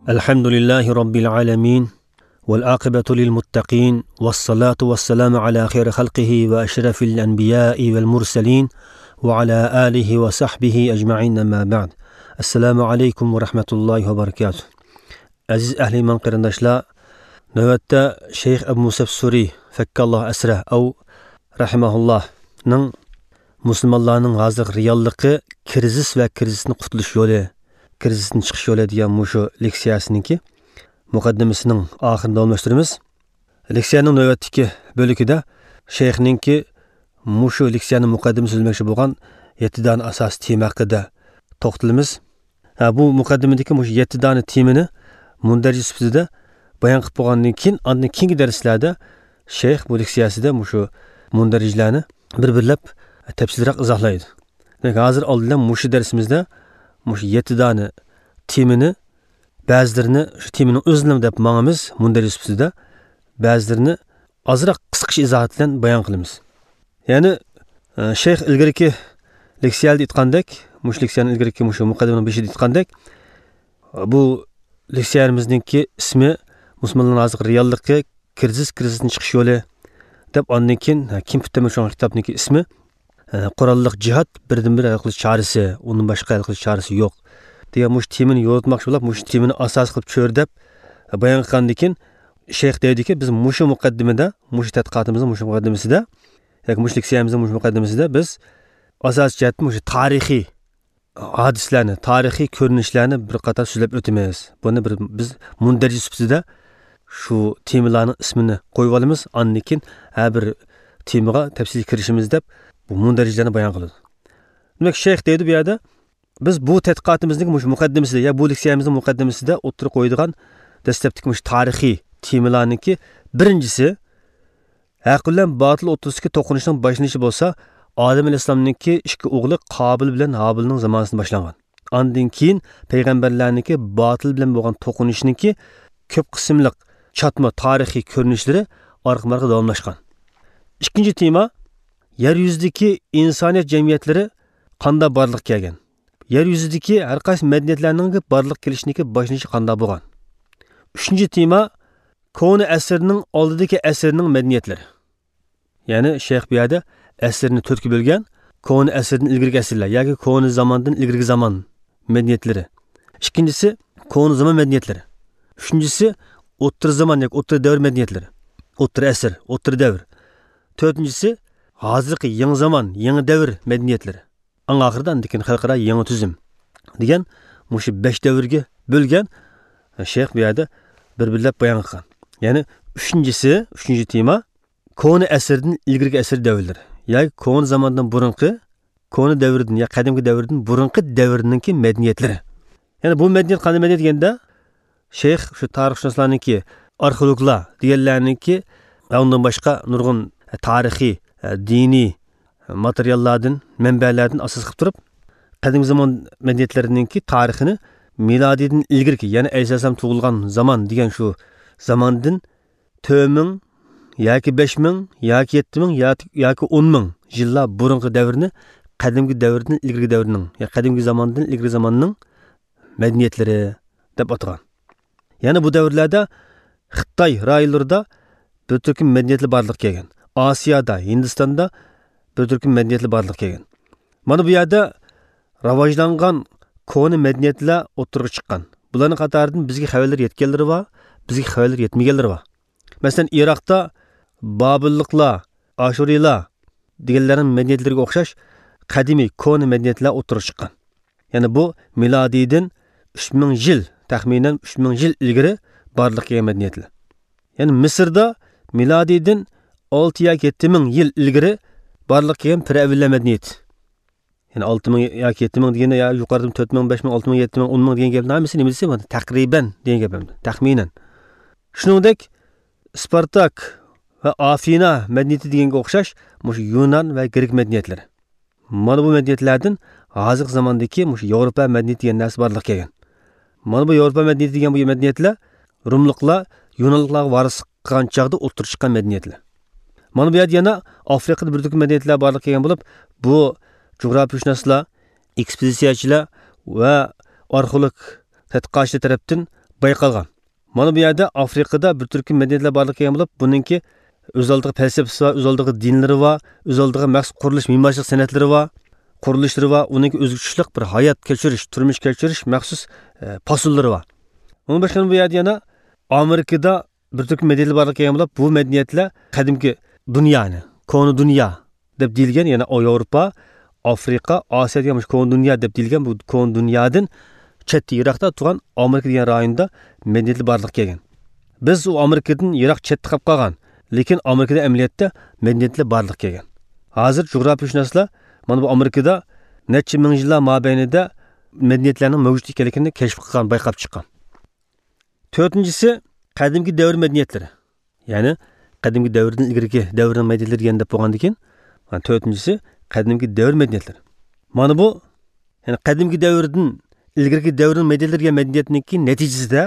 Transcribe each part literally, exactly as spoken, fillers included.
الحمد لله رب العالمين والعاقبة للمتقين والصلاة والسلام على خير خلقه وأشرف الأنبياء والمرسلين وعلى آله وصحبه أجمعين أما بعد. السلام عليكم ورحمة الله وبركاته. Aziz ahli iman qarindoshlar, navbatda Sheyx Abu Musab Suri fakkalloh asra aw rahimahullohning musulmonlarning hozir realligi krizis va krizisni qutulish yo'li, krizisdan chiqish yo'li degan mushu leksiyasiningki muqaddimasining oxirini almashtiramiz. Leksiyaning navbatdagi bo'ligida Sheyxningki mushu leksiyani muqaddimasi so'zlamoqchi bo'lgan yetti dona asosiy tema haqida to'xtalamiz. Ha, bu muqaddimadagi mushu yetti dona temani mundarij sifatida bayon qilib bo'lgandan keyin, undan keyingi darslarda Sheyx bu leksiyasida mushu mundarijlarni bir-birlab tafsilroq izohlaydi. Demak, hozir oldindan mushu darsimizda mushu yetti dona temani ba'zilarini shu temaning o'zini deb mangamiz mundarij sifatida, ba'zilarini ozroq qisqacha izohat bilan bayon qilamiz. Ya'ni Sheyx ilgariki leksiyada aytgandek, mushu leksiyani ilgariki mushu muqaddimaning beshida aytgandek, bu leksiyamizninki ismi musulmonlar hozir realligi krizis krizisdan chiqish yo'li deb, ondan keyin kim bitami shu kitobniki ismi qurolliq jihad birdan-bir hal qilish chorasi, undan boshqa hal qilish chorasi yo'q degan mush temani yo'ritmoqchi bo'lib, mush temani asos qilib cho'rdab bayon qilgandan keyin Sheyx deydiki, biz mushu muqaddimada, mushu tadqiqotimizning mushu muqaddimasida yoki mushu leksiyamizning mushu muqaddimasida biz asos jihatdan mushu tarixiy hadislarni, tarixiy ko'rinishlarni bir qator so'zlab o'tamiz. Buni bir biz mundarij sifatida shu temalarning ismini qo'yib olamiz. Ondan keyin har bir temaga tafsil kirishimiz deb bu mundarijlarni bayon qiladi. Demak, Sheyx deydi bu yerda biz bu tadqiqotimizning mushu muqaddimasida, ya bu leksiyamizning muqaddimasida o'tirib qo'ydigan dastlabki mushu tarixiy temalarniki birinchisi haq bilan botil o'rtasidagi to'qinishning boshlanishi bo'lsa, Odam alayhissalomningki ikki o'g'li Qobil bilan Hobilning zamonasidan boshlangan. Ondan keyin payg'ambarlarningki botil bilan bo'lgan to'qinishningki ko'p qismliq chatma tarixiy ko'rinishlari orqa-marqa davomlashgan. Ikkinchi tema yer yuzidagi insoniyat jamiyatlari qanday borliq kelgan. Yer yuzidagi har qaysi madaniyatlarning borliq kelishniki boshlanishi qanday bo'lgan. Uchinchi tema Koni asrning oldidagi asrning madaniyatlari. Ya'ni Sheyx bu yerda asrni to'rtga bo'lgan, Koni asrdan ilgirgi asrlar yoki Koni zamondan ilgirgi zamon madaniyatlari. Ikkinchisi Koni zamon madaniyatlari. Uchinchisi o'rta zamon yoki o'rta davr madaniyatlari. O'rta asr, o'rta davr. To'rtinchisi hozirgi yangi zamon, yangi davr madaniyatlari. Ang oxirida andikin xalqaro yangi tuzum degan mushu besh davrga bo'lgan Sheyx bu yerda bir-birlab bayon qilgan. Ya'ni uchinchisi, uchinchi tema Koni asrdan ilgirgi asr davrlari. Yoki Koni zamondan burunqi, Koni davridan ya qadimgi davrdan burunqi davrninki madaniyatlari. Ya'ni bu madaniyat qanday madaniyat deganda, Sheyx shu tarixshunoslarningki, arxeologlar deganlarningki, undan boshqa nurg'un tarixiy, diniy materiallardan, manbalardan asos qilib turib, qadimgi zamon madaniyatlarininki tarixini milodiydan ilgirki, ya'ni Isa alayhisalom tug'ilgan zamon degan shu zamondan to'rt ming yoki besh ming yoki yetti ming yoki o'n ming yillar burungi davrni qadimgi davrdan ilgirgi davrning, ya qadimgi zamondan ilgirgi zamonning madaniyatlari deb atagan. Ya'ni bu davrlarda Xitoy rayonlarida bir turkum madaniyatlar borliq kelgan. Osiyoda, Hindistonda bir turkum madaniyatlar borliq kelgan. Mana bu yerda rivojlangan Koni madaniyatlar o'tirib chiqqan. Bularning qatoridan bizga xabarlar yetganlari bor, bizga xabarlar yetmaganlari bor. Masalan, Iroqda Babilliklar, Ashuriylar deganlarning madaniyatlariga o'xshash qadimiy Koni madaniyatlar o'tirib chiqqan. Ya'ni bu milodiydan uch ming yil, taxminan uch ming yil ilgari borliq kelgan madaniyatlar. Ya'ni Misrda milodiydan olti yoki yetti ming yil ilgari borliq kelgan firavnlar madaniyati. Ya'ni olti ming yoki yetti ming deganda ya yuqoridan to'rt ming, besh ming, olti ming, yetti ming, o'n ming degan gapni hammasini nima desam, taqriban degan gapim, taxminan. Shuningdek Spartak va Afina madaniyati deganga o'xshash mush Yunon va Grek madaniyatlari. Mana bu madaniyatlardan hozirgi zamondagi mush Yevropa madaniyati degan narsa borliq kelgan. Mana bu Yevropa madaniyati degan bu madaniyatlar Rumliklar, Yunonliklarga varis qilgan chaqda o'tirib chiqqan madaniyatlar. Mana bu yerda yana Afrikada bir turkum madaniyatlar borliq kelgan bo'lib, bu jug'rofiyashunoslar, ekspeditsiyachilar va arxeolog tadqiqotchilar tarafdan bayqalgan. Mana bu yerda Afrikada bir turkum medeniyetler barlıq kelgan bo'lib, buningki o'z oldiga falsafasi va o'z oldiga dinlari va o'z oldiga maxsus qurilish me'morchilik san'atlari va qurilishlari va uning o'zgarishlik bir hayot kechirish, turmush kechirish maxsus e, posullari va. Onun başqa bu yerda yana Amerikada bir turkum medeniyetler barlıq kelgan bo'lib, bu medeniyetlar qadimki dunyoni, konu dunyo deb deyilgan, yana Avrupa, Afrika, Osiyo degan konu dunyo deb deyilgan bu konu dunyodan chetda Iroqda turgan Amerika degan rayonda medeniyetlar barlıq kelgan. Biz u Amerikadan Iroq chetda qolib qolgan, lekin Amerikada amaliyotda medeniyetlar barlıq kelgan. Hozir jug'rafiyashunoslar mana bu Amerikada necha ming yillar mobaynida medeniyetlarning mavjud ekanligini kashf qilgan, bayqab chiqqan. To'rtinchisi qadimgi davr medeniyetlari. Ya'ni qadimgi davrdan ilgirki davrning medeniyetlari degan deb bo'lgandan keyin, mana to'rtinchisi qadimgi davr medeniyetlari. Mana bu ya'ni qadimgi davrdan ilgirki davrning medeniyetlari degan medeniyetniki natijasida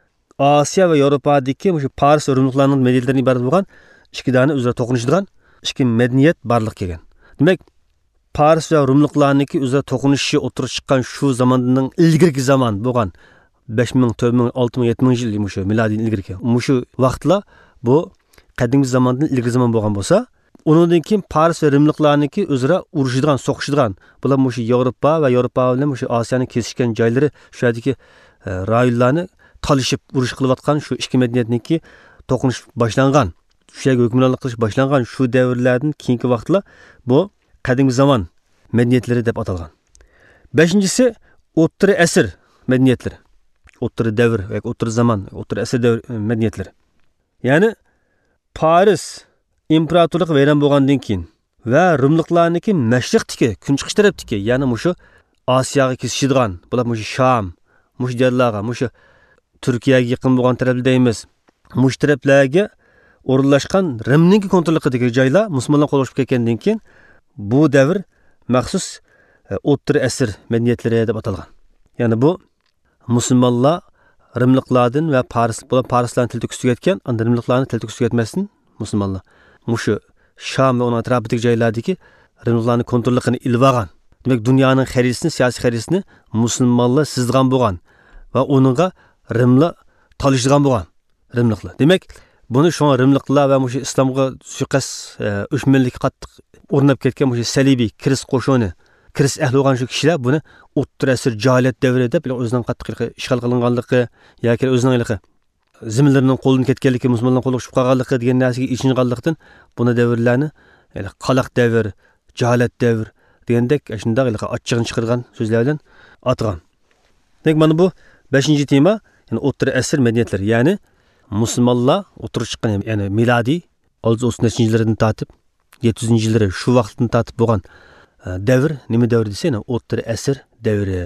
Osiyo va Yevropadagi shu Fars va Rumliklarning medeniyetlaridan iborat bo'lgan ikki dona o'zaro to'qnashadigan ikki medeniyet barlıq kelgan. Demak, Fars va Rumliklarniki o'zaro to'qnashishi o'tirib chiqqan shu zamonning ilgirki zaman bo'lgan besh ming, to'rt ming, olti ming, yetti ming yil mushu milodiy ilgirki. Mushu vaqtlar bu qadimgi zamondan ilgirki zaman bo'lgan bo'lsa, undan keyin Fars va Rumliklarniki o'zaro urushadigan, so'qishadigan. Bular mushu Yevropa va Yevropa bilan mushu Osiyoning kesishgan joylari, shu yerdagi rayonlarni talishib urush qilayotgan shu ikki medeniyetniki to'qnish boshlangan, shu yerga hukmronlik qilish boshlangan shu davrlardan keyingi vaqtlar bu qadimgi zamon medeniyetlari deb atalgan. beshinchisi o'rta asr medeniyetlari. O'rta davr yoki o'rta zamon, o'rta asr davr medeniyetlari. Ya'ni Paris imperatorlik vayron bo'lgandan keyin va Rumliklarniki mashriqdagi, kunchiqish tarafdagi, ya'ni mushu Osiyoga kesishadigan, bular mushu Sham, mushu jarlarga, mushu Turkiyaga yaqin bo'lgan taraflar deymiz. Mush taraflarga o'rinlashgan Rimning kontrolidagi joylar musulmonlar qo'lga ketgandan keyin bu davr maxsus o'rta asr medeniyetlari deb atalgan. Ya'ni bu musulmonlar Rimliklardan va Paris, bular Parislarning tilida kuchayotgan, anda Rimliklarning tilida kuchayotmasdan musulmonlar mushu Sham va uning atrofidagi joylardagi Rimliklarning kontrolini ilib olgan. Demak, dunyoning xaritasini, siyosiy xaritasini musulmonlar sizgan bo'lgan va uningga Rimlar talishgan bo'lgan. Rimliklar. Demak, buni shu Rimliklar va mushu islomga suqas uch millik qattiq o'rnab ketgan mushu salibiy kiris qo'shoni, kiris ahli bo'lgan shu kishilar buni o'rta asr jahiliyat davri deb o'zining qattiq ishg'ol qilinganligi yoki o'zining ziminlarining qo'ldan ketganligi, musulmonlar qo'lga tushib qolganligi degan narsaga ichinganlikdan buni davrlarni qaloq davr, jahiliyat davr degandek shunday ochig'ini chiqargan so'zlar bilan atgan. Demak, mana bu beshinchi tema, ya'ni o'rta asr medeniyetlari, ya'ni musulmonlar o'tirib chiqqan, ya'ni milodiy olti yuz o'ttizinchi yillardan tortib yetti yuzinchi yillar shu vaqtdan tortib bo'lgan davr nima davr desa, ya'ni o'rta asr davri.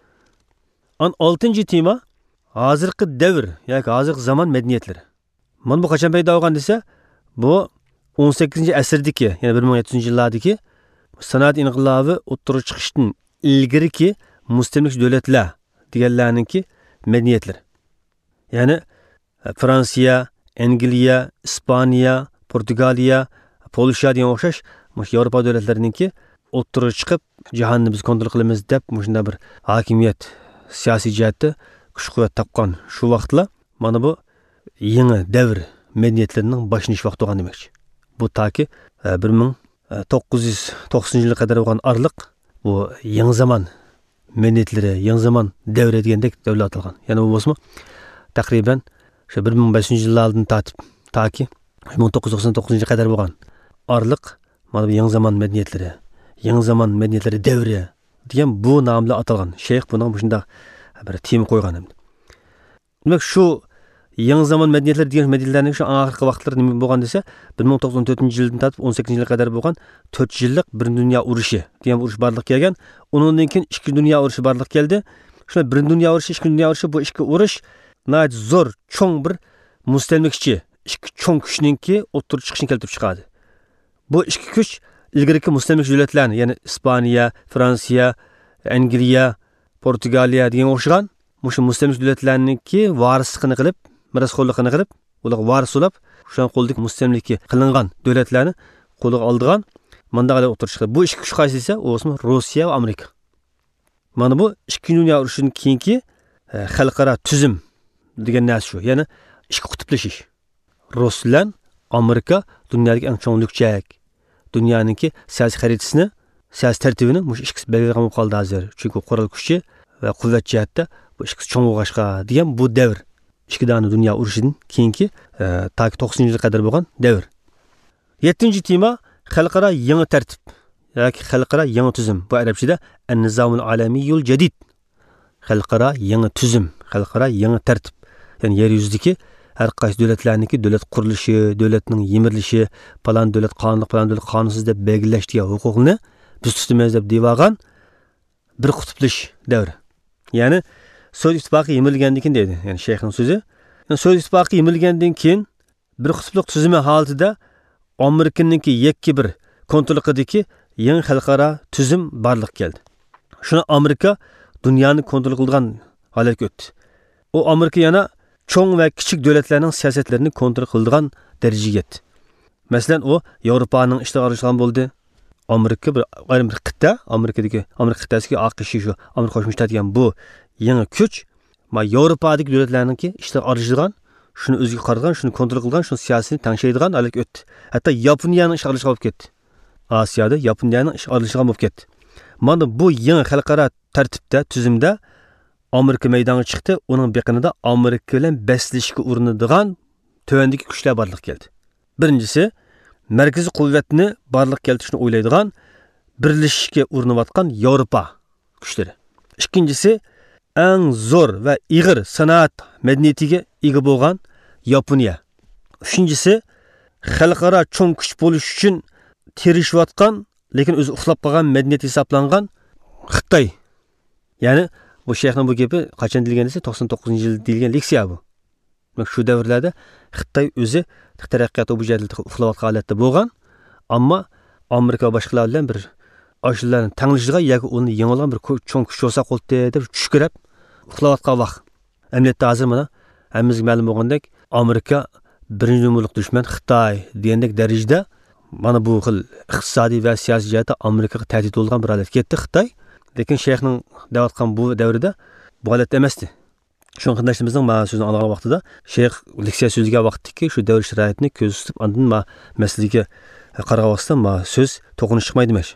An oltinchi tema hozirgi davr yoki hozirgi zamon medeniyetlari. Mana bu qachon paydo bo'lgan desa, bu o'n sakkizinchi asrdagi, ya'ni bir ming yetti yuzinchi yillardagi sanoat inqilobi o'tirib chiqishdan ilgiriki mustamlik davlatlar deganlarningki medeniyetlar. Ya'ni Fransiya, Angliya, Ispaniya, Portugaliya, Polsha degan o'xshash mush Yevropa davlatlarininki o'tirib chiqib jahonni biz kontrol qilamiz deb mushunda bir hokimiyat siyosiy jihatda kuch-quvvat topgan shu vaqtlar mana bu yangi davr medeniyetlarining boshlanish vaqti bo'lgan demakchi. Bu toki bir ming to'qqiz yuz to'qsoninchi yilga qadar bo'lgan orliq bu yangi zamon medeniyetlari, yangi zamon davri degandek davlat atalgan. Ya'ni bu bo'lsa taqriban shu bir ming besh yuz yillardan tortib toki bir ming to'qqiz yuz to'qson to'qqizinchi yilga qadar bo'lgan orliq mana bu yangi zamon medeniyetlari, yangi zamon medeniyetlari davri degan bu nom bilan atalgan. Shayx buni shunda bir tema qo'ygan. Demak, shu yangi zamon medeniyetlar degan medeniyetlarning shu oxirgi vaqtlar nima bo'lgan desa, bir ming to'qson to'rtinchi yildan tortib o'n sakkizinchi yilga qadar bo'lgan to'rt yillik bir dunyo urushi degan urush barliq kelgan. Undan keyin ikki dunyo urushi barliq keldi. Shuna bir dunyo urushi, ikki dunyo urushi, bu ikki urush nayt zo'r, cho'ng bir mustamlikchi, ikki cho'ng kuchninki o'tirib chiqishini keltirib chiqadi. Bu ikki kuch ilgirki mustamlik davlatlarni, ya'ni Ispaniya, Fransiya, Angliya, Portugaliya degan o'xshagan mushu mustamlik davlatlarningki varisligini qilib, mirosxo'rligini qilib, ular varis bo'lib, shu qo'ldagi mustamlikka qilingan davlatlarni qo'lga oldigan mandaqalar o'tirib chiqdi. Bu ikki kuch qaysi desa, u o'smi Rossiya va Amerika. Mana bu ikki dunyo urushidan keyingi xalqaro tuzum degan narsa shu. Ya'ni ikki qutblashish. Rus bilan Amerika dunyodagi eng chong lukchak. Dunyoninki siyosiy xaritasini, siyosiy tartibini mush ikkisi belgilagan bo'lib qoldi hozir. Chunki qurol kuchi va quvvat jihatda bu ikkisi chong bo'lg'ashqa degan bu davr. Ikki dona dunyo urushidan keyingi to'qqizinchi to'qsoninchi yilga qadar bo'lgan davr. yettinchi tema xalqaro yangi tartib yoki xalqaro yangi tuzum. Bu arabchada an-nizamul alamiyul jadid. Xalqaro yangi tuzum, xalqaro yangi tartib. Ya'ni yer yuzidagi har qaysi davlatlarniki davlat qurilishi, davlatning yimirilishi, falan davlat qonunli, falan davlat qonunsiz deb belgilash degan huquqni biz tutmaymiz deb devagan bir qutblish davri. Ya'ni Sovet ittifoqi yimirilgandan keyin deydi. Ya'ni shayxning so'zi. Yani Sovet ittifoqi yimirilgandan keyin bir qutblik tuzumi holatida Amerikaniki yakki bir kontrolidagi yangi xalqaro tuzum barliq keldi. Shuni Amerika dunyoni kontrol qilgan holatga o'tdi. U Amerika yana cho'ng va kichik davlatlarning siyosatlarini kontrol qiladigan darajaga yetdi. Masalan, u Yevropaning ishlari aralashgan bo'ldi. Amerika bir ayrim bir qit'a, Amerikadagi Amerika qit'asiga AQSh shu Amerika Qo'shma Shtatlar degan bu yangi kuch, ma Yevropadagi davlatlarningki ishlar aralashgan, shuni o'ziga qaragan, shuni kontrol qilgan, shuni siyosatni tangshaydigan holatga o'tdi. Hatto Yaponiyaning ish aralashgan bo'lib ketdi. Osiyoda Yaponiyaning ish aralashgan bo'lib ketdi. Mana bu yangi xalqaro tartibda, tuzumda Amerika maydonga chiqdi. Uning biqinida Amerika bilan baslashga urinadigan tövendagi kuchlar barliq keldi. Birinchisi, markaziy quvvatni barliq keltirishni o'ylaydigan, birlashishga urinayotgan Yevropa kuchlari. Ikkinchisi, eng zo'r va ig'ir sanoat madaniyatiga ega bo'lgan Yaponiya. Uchinchisi, xalqaro cho'ng kuch bo'lish uchun tirishayotgan, lekin o'zi uxlab qolgan madaniyat hisoblangan Xitoy. Ya'ni bu shayxning bu gapi qachon deyilgan desa to'qson to'qqizinchi yil deyilgan leksiya bu. Shu davrlarda Xitoy o'zi taraqqiyot bu jadalda uxlayotgan holatda bo'lgan, ammo Amerika va boshqalar bilan bir ashlarni tanglashgan yoki uni yengilgan bir cho'ng kuch bo'lsa qo'lda deb tushkirab uxlayotgan vaqt. Amniyatda hozir mana hammamizga ma'lum bo'lgandek, Amerika birinchi numurlik dushman Xitoy degandek darajada mana bu xil iqtisodiy va siyosiy jihatda Amerikaga tahdid bo'lgan bir holat ketdi Xitoy. Lekin shayxning da'vatgan bu davrida bu holat emasdi. Shu qandashimizning mana so'zini olgan vaqtida shayx leksiya so'zlagan vaqtdagi shu davr sharoitini ko'z tutib, ondan ma masalaga qaragan ma so'z to'qinish chiqmaydi demak.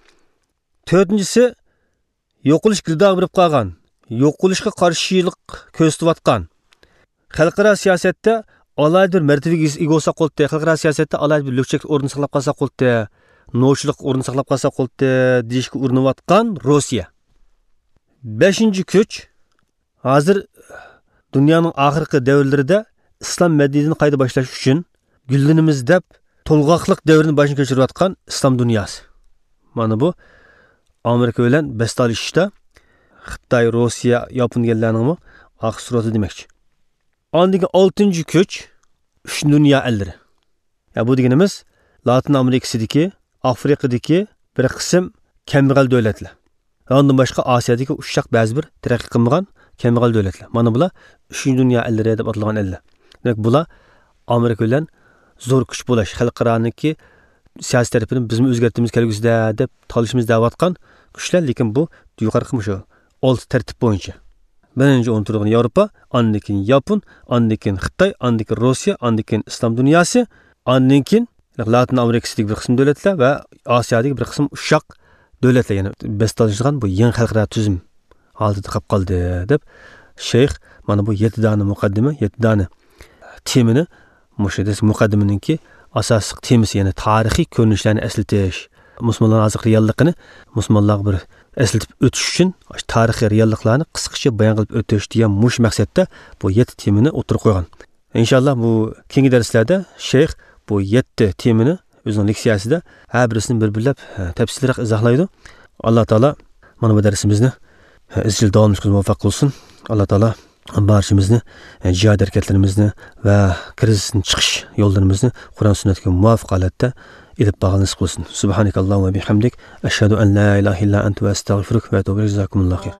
To'rtinchisi, yo'qolish girdog'iga kirib qolgan, yo'qolishga qarshilik ko'rsatayotgan. Xalqaro siyosatda alohida bir martabaga ega bo'lsa qo'lda, xalqaro siyosatda alohida bir lukchak o'rin saqlab qolsa qo'lda, no'chilik o'rin saqlab qolsa qo'lda deyishga urinayotgan Rossiya. beshinchi kuch hozir dunyoning oxirgi davrlarida islom madaniyatini qayta boshlash uchun gullanimiz deb to'lg'oqliq davrini boshini kechirayotgan islom dunyosi. Mana bu Amerika bilan bastalashishda Xitoy, Rossiya, Yaponiyalarning oxir surati demakchi. Ondagi oltinchi kuch uch dunyo ellari. Ya bu deganimiz Latin Amerikasidagi, Afrikadagi bir qism kambag'al davlatlar. Ondan boshqa Osiyodagi ushshaq ba'zi bir taraqqiy qilmagan kambag'al davlatlar. Mana bular uchinchi dunyo ellari deb atalgan ellar. Demak, bular Amerika bilan zo'r kuch bo'lash, xalqaroniki siyosiy tarafini bizmi o'zgartirimiz kerakligida deb talishimiz da'vatgan kuchlar, lekin bu yuqorqi shu olti tartib bo'yicha. Birinchi o'ntirgan Yevropa, ondan keyin Yapon, ondan keyin Xitoy, ondan keyin Rossiya, ondan keyin islom dunyosi, ondan keyin Latin Amerikasidagi bir qism davlatlar va Osiyodagi bir qism ushshaq davlatlar, ya'ni bastalashgan bu yangi xalqaro tuzum holatida qolib qoldi deb shayx mana bu yetti dona muqaddima, yetti dona temini mushaddas muqaddimaninki asosiy temasi, ya'ni tarixiy ko'rinishlarni eslatish, musulmonlar hozir realligini musulmonlar bir eslatib o'tish uchun tarixiy realliklarni qisqacha bayon qilib o'tish degan mush maqsadda bu yetti temini o'tirib qo'ygan. Inshaalloh bu keyingi darslarda shayx bu yetti temini o'zining leksiyasida har birisini bir-birlab tafsilroq izohlaydi. Alloh taolo mana bu darsimizni izchil davom etishga muvaffaq qilsin. Alloh taolo barchamizni jihad harakatlarimizni va krizisdan chiqish yo'llarimizni Qur'on sunnatga muvofiq holatda ilib bag'ilni qilsin. Subhanakallohu va bihamdik, ashhadu an la ilaha illa anta va astag'firuka va atubu ilayk. Jazakumulloh xayr.